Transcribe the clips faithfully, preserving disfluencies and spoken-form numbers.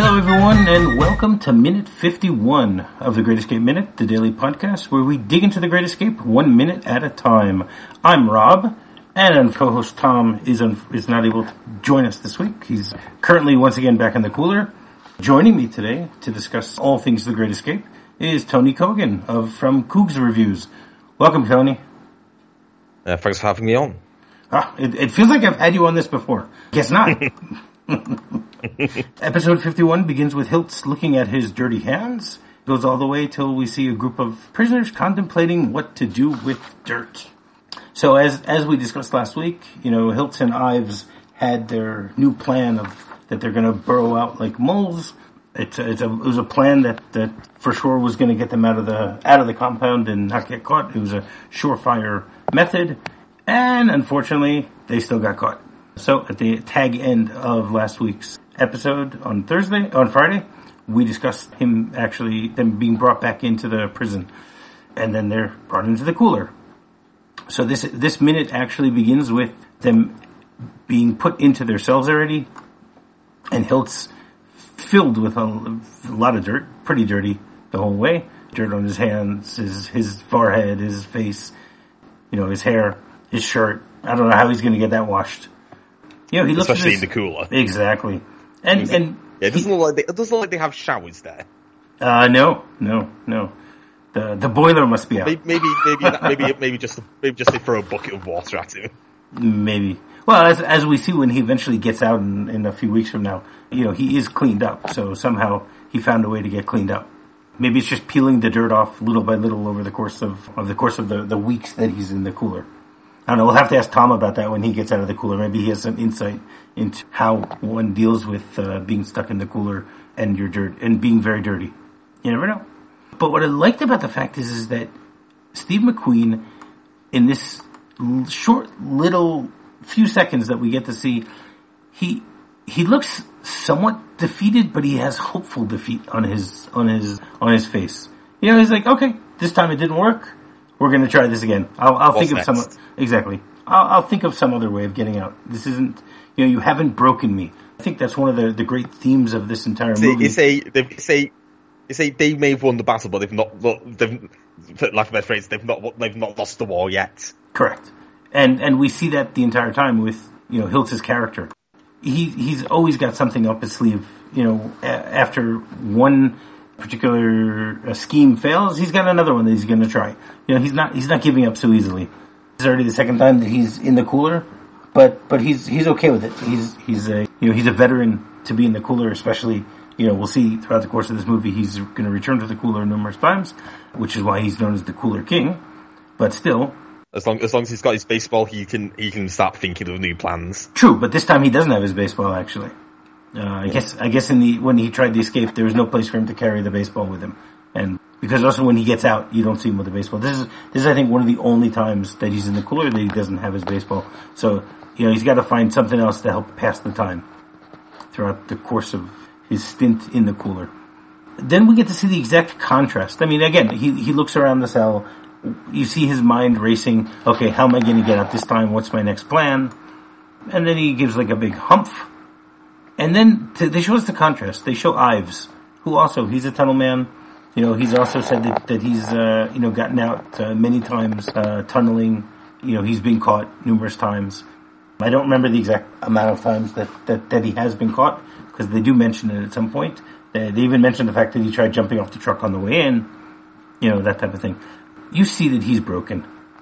Hello everyone, and welcome to Minute fifty-one of The Great Escape Minute, the daily podcast where we dig into The Great Escape one minute at a time. I'm Rob, and co-host Tom is un- is not able to join us this week. He's currently once again back in the cooler. Joining me today to discuss all things The Great Escape is Tony Kogan of from Cougs Reviews. Welcome, Tony. Uh, thanks for having me on. Ah, it, it feels like I've had you on this before. Guess not. Episode fifty-one begins with Hiltz looking at his dirty hands. Goes all the way till we see a group of prisoners contemplating what to do with dirt. So as as we discussed last week, you know, Hiltz and Ives had their new plan of that they're going to burrow out like moles. It's a, it's a, it was a plan that, that for sure was going to get them out of the out of the compound and not get caught. It was a surefire method, and unfortunately, they still got caught. So at the tag end of last week's episode on Thursday, on Friday, we discussed him actually, them being brought back into the prison. And then they're brought into the cooler. So this, this minute actually begins with them being put into their cells already. And Hiltz filled with a, a lot of dirt, pretty dirty the whole way. Dirt on his hands, his, his forehead, his face, you know, his hair, his shirt. I don't know how he's going to get that washed. You know, he looks especially his, in the cooler. Exactly, and and yeah, it doesn't look like they, it doesn't look like they have showers there. Uh, no, no, no. The the boiler must be out. Maybe maybe maybe maybe, maybe just maybe just they throw a bucket of water at him. Maybe. Well, as as we see when he eventually gets out in, in a few weeks from now, you know, he is cleaned up. So somehow he found a way to get cleaned up. Maybe it's just peeling the dirt off little by little over the course of, of the course of the, the weeks that he's in the cooler. I don't know, we'll have to ask Tom about that when he gets out of the cooler. Maybe he has some insight into how one deals with uh, being stuck in the cooler and your dirt, and being very dirty. You never know. But what I liked about the fact is, is that Steve McQueen, in this short little few seconds that we get to see, he he looks somewhat defeated, but he has hopeful defeat on his on his on his face. You know, he's like, okay, this time it didn't work. We're going to try this again. I'll, I'll think of some, exactly. I'll, I'll think of some other way of getting out. This isn't, you know, you haven't broken me. I think that's one of the, the great themes of this entire it's movie. A, it's a, it's a, it's a, they may have won the battle, but they've not, they've, for lack of a better phrase, they've not, they've not lost the war yet. Correct. And, and we see that the entire time with, you know, Hiltz's character. He, he's always got something up his sleeve, you know, a, after one particular uh, scheme fails, he's got another one that he's going to try. You know, he's not he's not giving up so easily. It's already the second time that he's in the cooler, but but he's he's okay with it. He's he's a you know he's a veteran to be in the cooler, especially you know we'll see throughout the course of this movie he's going to return to the cooler numerous times, which is why he's known as the Cooler King. But still, as long as long as he's got his baseball, he can he can start thinking of new plans. True, but this time he doesn't have his baseball actually. Uh, I yeah. guess, I guess in the, when he tried to escape, there was no place for him to carry the baseball with him. And because also when he gets out, you don't see him with the baseball. This is, this is I think one of the only times that he's in the cooler that he doesn't have his baseball. So, you know, he's got to find something else to help pass the time throughout the course of his stint in the cooler. Then we get to see the exact contrast. I mean, again, he, he looks around the cell. You see his mind racing. Okay, how am I going to get out this time? What's my next plan? And then he gives like a big humph. And then to, they show us the contrast. They show Ives, who also, he's a tunnel man. You know, he's also said that, that he's, uh, you know, gotten out uh, many times, uh, tunneling. You know, he's been caught numerous times. I don't remember the exact amount of times that, that, that he has been caught, because they do mention it at some point. They, they even mention the fact that he tried jumping off the truck on the way in. You know, that type of thing. You see that he's broken.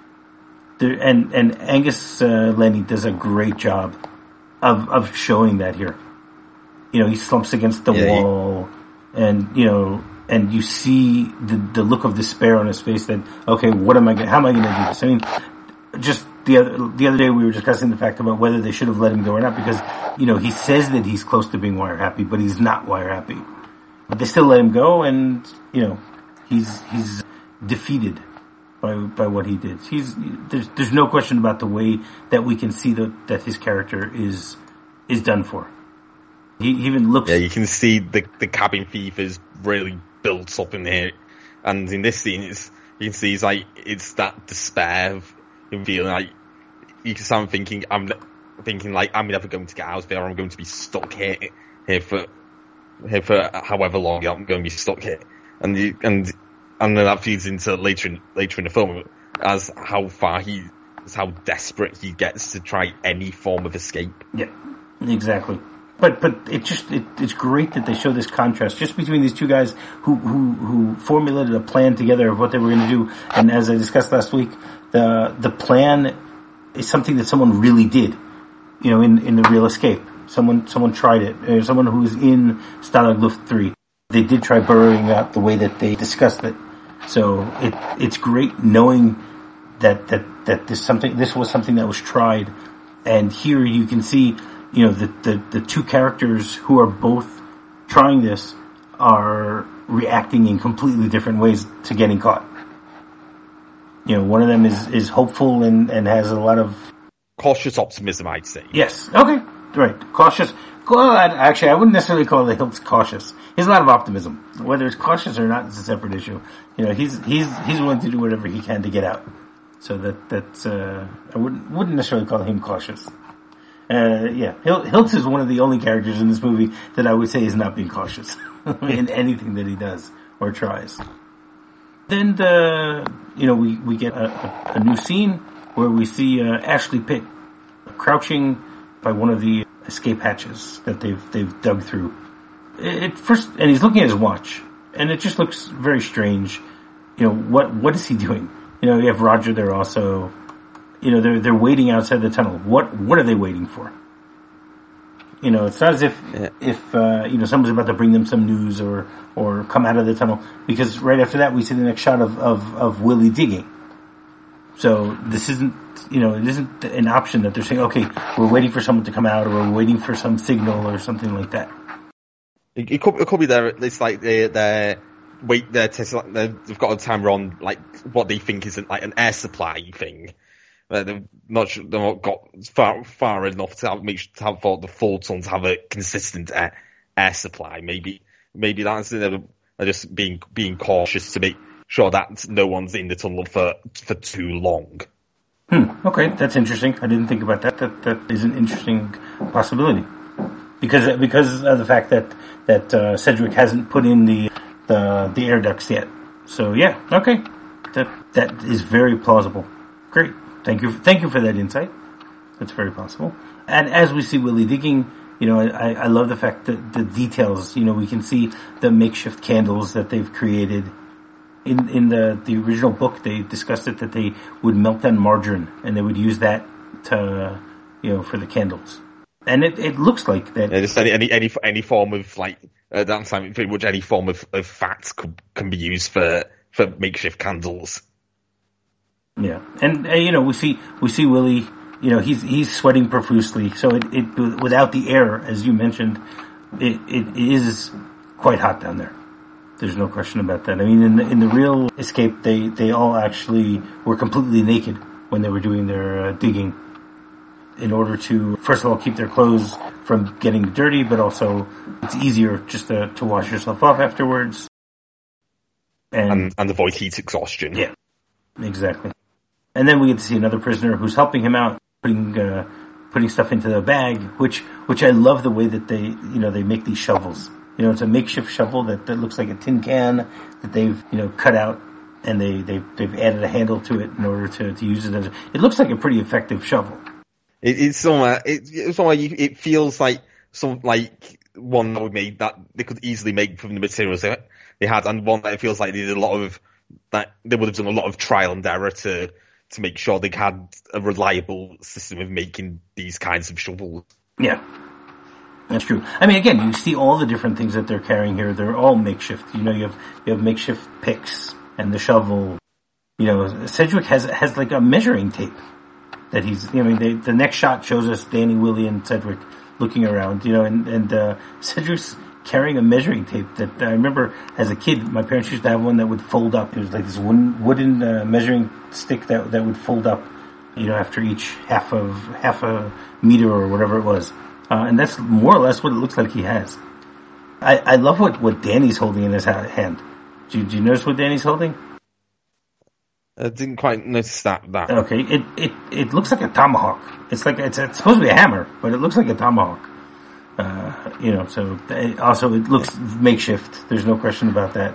There, and, and Angus uh, Lenny does a great job of, of showing that here. You know, he slumps against the yeah, wall, he... and, you know, and you see the the look of despair on his face that, okay, what am I going how am I going to do this? I mean, just the other, the other day we were discussing the fact about whether they should have let him go or not, because, you know, he says that he's close to being wire happy, but he's not wire happy. But they still let him go, and, you know, he's, he's defeated by, by what he did. He's, there's, there's no question about the way that we can see that, that his character is, is done for. He even looks... Yeah, you can see the the cabin fever is really built up in here. And in this scene, it's, you can see it's like, it's that despair of him feeling like, you can start thinking, I'm thinking like, I'm never going to get out of here, I'm going to be stuck here, here for, here for however long I'm going to be stuck here, and you, and and then that feeds into later in later in the film as how far he, as how desperate he gets to try any form of escape. Yeah, exactly. But but it just it, it's great that they show this contrast just between these two guys who who who formulated a plan together of what they were going to do, and as I discussed last week, the the plan is something that someone really did, you know, in, in the real escape. Someone someone tried it. Uh, someone who was in Stalag Luft three, they did try burrowing out the way that they discussed it. So it it's great knowing that that that this something this was something that was tried, and here you can see. You know, the, the, the two characters who are both trying this are reacting in completely different ways to getting caught. You know, one of them is, is hopeful and, and has a lot of... Cautious optimism, I'd say. Yes. Okay. Right. Cautious. Well, actually, I wouldn't necessarily call it Hiltz cautious. He has a lot of optimism. Whether it's cautious or not is a separate issue. You know, he's, he's, he's willing to do whatever he can to get out. So that, that's, uh, I wouldn't, wouldn't necessarily call him cautious. Uh, yeah, Hiltz is one of the only characters in this movie that I would say is not being cautious in anything that he does or tries. Then the, you know, we, we get a, a, a new scene where we see, uh, Ashley Pitt crouching by one of the escape hatches that they've, they've dug through. It, it first, and he's looking at his watch, and it just looks very strange. You know, what, what is he doing? You know, you have Roger there also. You know, they're, they're waiting outside the tunnel. What, what are they waiting for? You know, it's not as if, yeah. if, uh, you know, someone's about to bring them some news or, or come out of the tunnel. Because right after that, we see the next shot of, of, of Willie digging. So this isn't, you know, it isn't an option that they're saying, okay, we're waiting for someone to come out or we're waiting for some signal or something like that. It, it could, it could be there, it's like they're, they're, wait, they're, they've got a timer on, like, what they think is like an air supply thing. Uh, they've not, they've not got far far enough to have, make sure to have for the full tunnel to have a consistent air, air supply. Maybe maybe that's they're just being being cautious to make sure that no one's in the tunnel for for too long. Hmm. Okay, that's interesting. I didn't think about that. That that is an interesting possibility because because of the fact that that uh, Cedric hasn't put in the the the air ducts yet. So yeah, okay, that that is very plausible. Great. Thank you, thank you for that insight. That's very possible. And as we see Willie digging, you know, I, I love the fact that the details, you know, we can see the makeshift candles that they've created. In in the, the original book, they discussed it that they would melt down margarine and they would use that to, you know, for the candles. And it, it looks like that. Yeah, just any, any, any, any form of, like, uh, that time, pretty much any form of, of fat could, can be used for, for makeshift candles. Yeah, and uh, you know we see we see Willie. You know he's he's sweating profusely. So it, it without the air, as you mentioned, it it is quite hot down there. There's no question about that. I mean, in the in the real escape, they they all actually were completely naked when they were doing their uh, digging, in order to first of all keep their clothes from getting dirty, but also it's easier just to to wash yourself off afterwards, and and, and avoid heat exhaustion. Yeah, exactly. And then we get to see another prisoner who's helping him out, putting uh, putting stuff into the bag, which which I love the way that they you know they make these shovels. You know, it's a makeshift shovel that, that looks like a tin can that they've you know cut out, and they they they've added a handle to it in order to, to use it as. A, it looks like a pretty effective shovel. It, it's somewhere. It, it's somewhere. You, it feels like some like one that we made that they could easily make from the materials they, they had, and one that it feels like they did a lot of that they would have done a lot of trial and error to. to make sure they had a reliable system of making these kinds of shovels. Yeah, that's true. I mean, again, you see all the different things that they're carrying here. They're all makeshift. You know, you have you have makeshift picks and the shovel. You know, Cedric has has like a measuring tape that he's. You know, they, the next shot shows us Danny, Willie, and Cedric looking around. You know, and and uh, Cedric's carrying a measuring tape that I remember as a kid, my parents used to have one that would fold up. It was like this wooden, wooden uh, measuring stick that that would fold up, you know, after each half of half a meter or whatever it was. Uh, and that's more or less what it looks like he has. I, I love what, what Danny's holding in his hand. Do you, do you notice what Danny's holding? I didn't quite notice that. that. Okay, it, it, it looks like a tomahawk. It's like it's, it's supposed to be a hammer, but it looks like a tomahawk. Uh, you know, so it, also it looks makeshift. There's no question about that.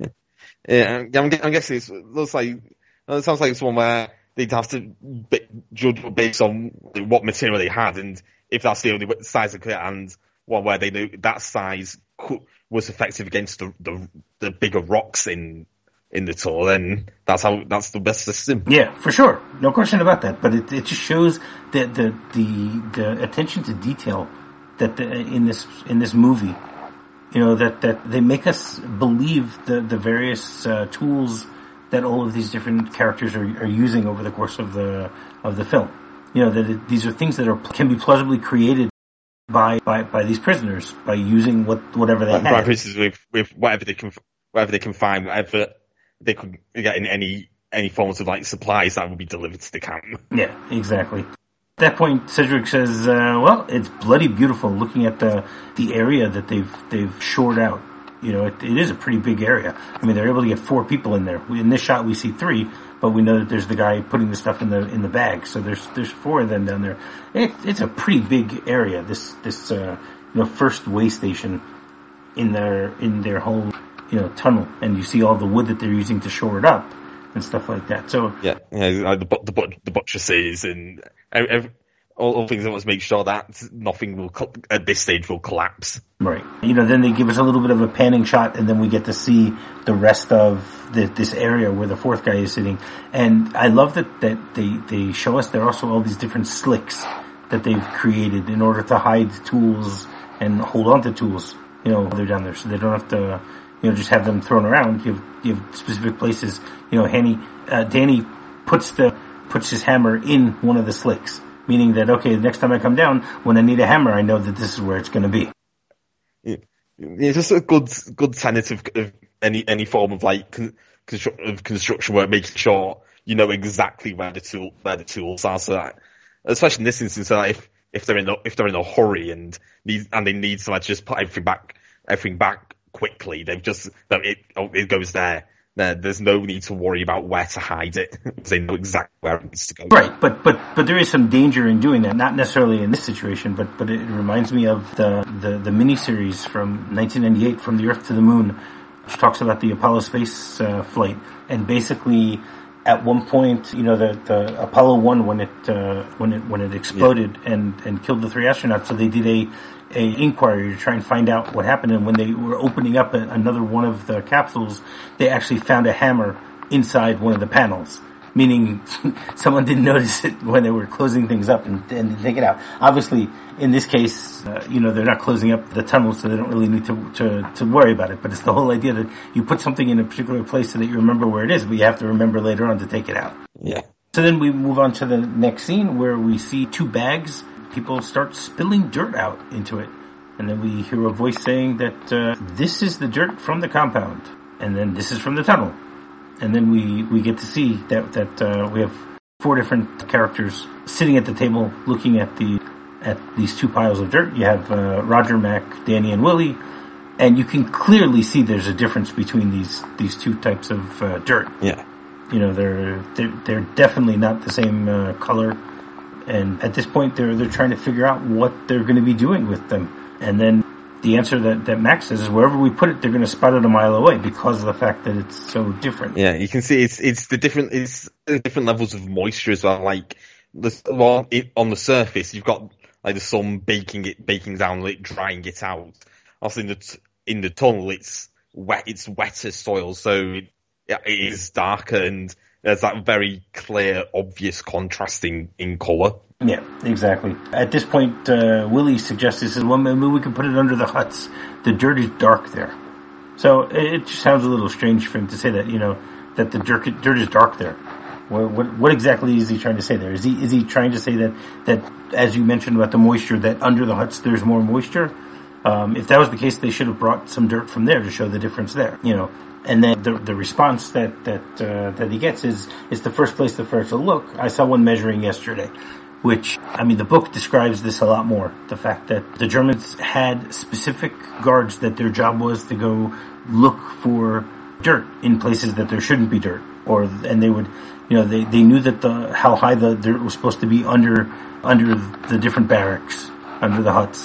Yeah, I'm, I'm guessing it's, it looks like it sounds like it's one where they'd have to be, judge based on what material they had, and if that's the only size they could, and one where they knew that size could, was effective against the, the the bigger rocks in in the tunnel, then that's how that's the best system. Yeah, for sure, no question about that. But it it just shows that the the the attention to detail that the, in this in this movie, you know, that that they make us believe the the various uh, tools that all of these different characters are, are using over the course of the of the film. You know, that it, these are things that are can be plausibly created by by, by these prisoners by using what whatever they like, have. By prisoners with with whatever they can whatever they can find, whatever they could get in any any forms of like supplies that would be delivered to the camp. Yeah, exactly. At that point, Cedric says, uh, "Well, it's bloody beautiful. Looking at the the area that they've they've shored out, you know, it, it is a pretty big area. I mean, they're able to get four people in there. In this shot, we see three, but we know that there's the guy putting the stuff in the in the bag. So there's there's four of them down there. It, it's a pretty big area. This this uh, you know first way station in their in their whole you know tunnel, and you see all the wood that they're using to shore it up." And stuff like that. So yeah, yeah, like the the but the buttresses and every, all, all things that must make sure that nothing will at this stage will collapse. Right. You know, then they give us a little bit of a panning shot, and then we get to see the rest of the, this area where the fourth guy is sitting. And I love that that they they show us there are also all these different slicks that they've created in order to hide tools and hold on to tools. You know, while they're down there, so they don't have to. You know, just have them thrown around. You have, you have specific places. You know, Hanny, uh, Danny puts the puts his hammer in one of the slicks, meaning that okay, the next time I come down, when I need a hammer, I know that this is where it's going to be. Yeah. It's just a good good tenet of, of any any form of like con, constru- of construction work, making sure you know exactly where the tool where the tools are. So that, especially in this instance, so that if if they're in a, if they're in a hurry and need and they need to like just put everything back everything back. quickly, they've just it oh, it goes there. There's no need to worry about where to hide it because they know exactly where it needs to go. Right, but but but there is some danger in doing that. Not necessarily in this situation, but but it reminds me of the the, the miniseries from nineteen ninety-eight, From the Earth to the Moon, which talks about the Apollo space uh, flight, and basically at one point, you know, the, the Apollo one when it uh, when it when it exploded yeah. and and killed the three astronauts, so they did a a inquiry to try and find out what happened. And when they were opening up a, another one of the capsules, they actually found a hammer inside one of the panels, meaning someone didn't notice it when they were closing things up and, and take it out. Obviously, in this case, uh, you know, they're not closing up the tunnel, so they don't really need to, to to worry about it. But it's the whole idea that you put something in a particular place so that you remember where it is, but you have to remember later on to take it out. Yeah. So then we move on to the next scene where we see two bags. People start spilling dirt out into it. And then we hear a voice saying that uh, this is the dirt from the compound. And then this is from the tunnel. And then we, we get to see that that uh, we have four different characters sitting at the table looking at the at these two piles of dirt. You have uh, Roger, Mac, Danny, and Willie. And you can clearly see there's a difference between these, these two types of uh, dirt. Yeah. You know, they're, they're, they're definitely not the same uh, color. And at this point, they're they're trying to figure out what they're going to be doing with them. And then the answer that, that Max says is wherever we put it, they're going to spot it a mile away because of the fact that it's so different. Yeah, you can see it's it's the different it's the different levels of moisture as well. Like the well, it, on the surface, you've got like the sun baking it baking down, like drying it out. Also in the t- in the tunnel, it's wet. It's wetter soil, so it, it is darker and. There's that very clear, obvious contrasting in colour. Yeah, exactly. At this point, uh, Willie suggests, he says, well, maybe we can put it under the huts. The dirt is dark there. So it just sounds a little strange for him to say that, you know, that the dirt, dirt is dark there. What, what, what exactly is he trying to say there? Is he is he trying to say that, that, as you mentioned about the moisture, that under the huts there's more moisture? Um, if that was the case, they should have brought some dirt from there to show the difference there, you know. And then the the response that that uh, that he gets is it's the first place the first to look. I saw one measuring yesterday, which I mean the book describes this a lot more. The fact that the Germans had specific guards that their job was to go look for dirt in places that there shouldn't be dirt, or and they would, you know, they, they knew that the how high the dirt was supposed to be under under the different barracks, under the huts.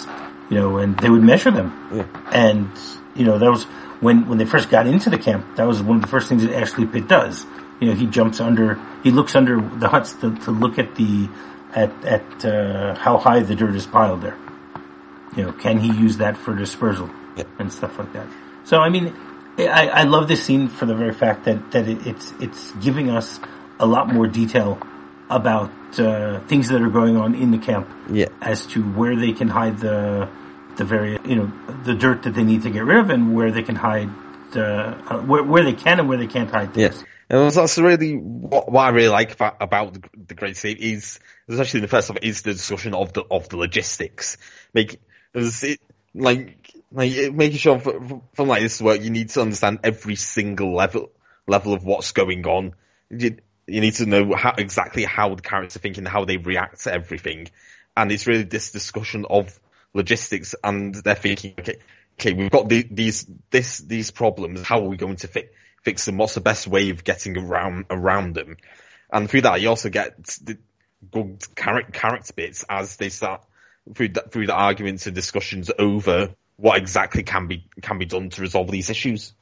you know, and they would measure them. Yeah. And, you know, that was when, when they first got into the camp, that was one of the first things that Ashley Pitt does. You know, he jumps under, he looks under the huts to, to look at the, at, at, uh, how high the dirt is piled there. You know, can he use that for dispersal yeah. and stuff like that? So, I mean, I, I love this scene for the very fact that, that it, it's, it's giving us a lot more detail about, uh, things that are going on in the camp. Yeah. As to where they can hide the, the very, you know, the dirt that they need to get rid of and where they can hide, uh, uh where, where they can and where they can't hide things. Yeah. And that's really what, what I really like about, about the, the Great Escape is, especially in the first half, is the discussion of the of the logistics. Make it, like like making sure from, from like this work, you need to understand every single level level of what's going on. You, you need to know how exactly how the characters are thinking, how they react to everything, and it's really this discussion of logistics, and they're thinking, okay, okay, we've got the, these this these problems. How are we going to fix? fix them, what's the best way of getting around around them. And through that, you also get the good character, character bits as they start, through the, through the arguments and discussions over what exactly can be can be done to resolve these issues.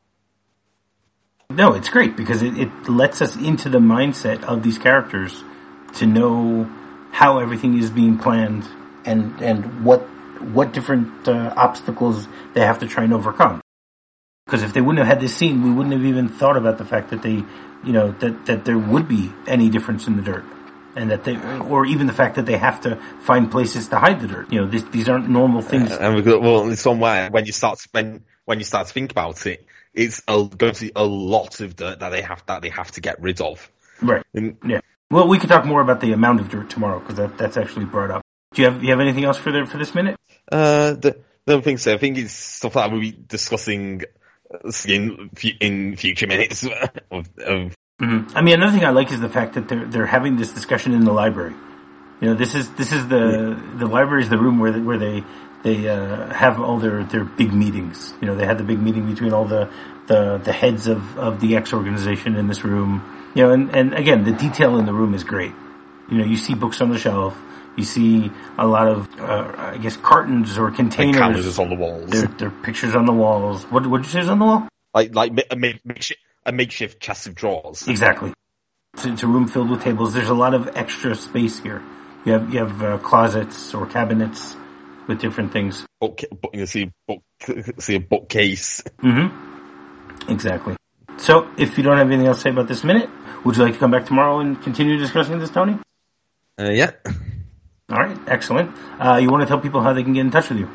No, it's great, because it, it lets us into the mindset of these characters to know how everything is being planned and, and what, what different uh, obstacles they have to try and overcome. Because if they wouldn't have had this scene, we wouldn't have even thought about the fact that they, you know, that, that there would be any difference in the dirt. And that they, or even the fact that they have to find places to hide the dirt. You know, this, these aren't normal things. Uh, and we got, well, in some way, when you start, when, when you start to think about it, it's a, going to be a lot of dirt that they have, that they have to get rid of. Right. And, yeah. Well, we could talk more about the amount of dirt tomorrow, because that, that's actually brought up. Do you have, you have anything else for the, for this minute? Uh, the, I don't think so. I think it's stuff that we'll be discussing in in future minutes of, of mm-hmm. I mean, another thing I like is the fact that they're they're having this discussion in the library. You know, this is this is the yeah. the library is the room where they, where they they uh, have all their, their big meetings. You know, they had the big meeting between all the the, the heads of, of the X organization in this room. You know, and, and again, the detail in the room is great. You know, you see books on the shelf. You see a lot of, uh, I guess, cartons or containers. Like calendars on the walls. There, there are pictures on the walls. What what did you say is on the wall? Like like a, makeshift, a makeshift chest of drawers. Exactly. It's, it's a room filled with tables. There's a lot of extra space here. You have you have uh, closets or cabinets with different things. Book, you see, book, see a bookcase. Mm-hmm. Exactly. So, if you don't have anything else to say about this minute, would you like to come back tomorrow and continue discussing this, Tony? Uh, yeah. All right, excellent. Uh, you want to tell people how they can get in touch with you?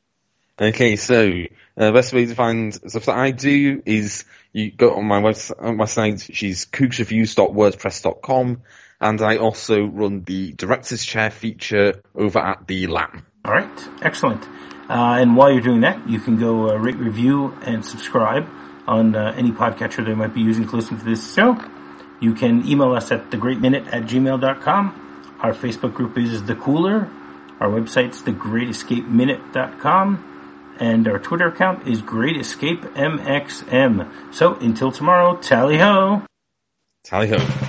Okay, so uh, the best way to find stuff that I do is you go on my website, on my site, which is cougs reviews dot wordpress dot com, and I also run the Director's Chair feature over at the L A M. All right, excellent. Uh, and while you're doing that, you can go uh, rate, review, and subscribe on uh, any podcatcher they might be using to listen to this show. You can email us at the great minute at gmail dot com. Our Facebook group is The Cooler. Our website's the great escape minute dot com. And our Twitter account is Great Escape M X M. So, until tomorrow, tally-ho! Tally-ho.